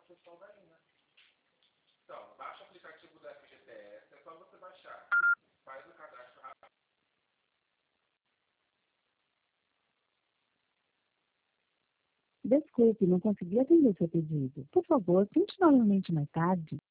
Então, baixa o aplicativo da FGTS, é só você baixar. Faz o cadastro rápido. Desculpe, não consegui atender seu pedido. Por favor, tente novamente mais tarde.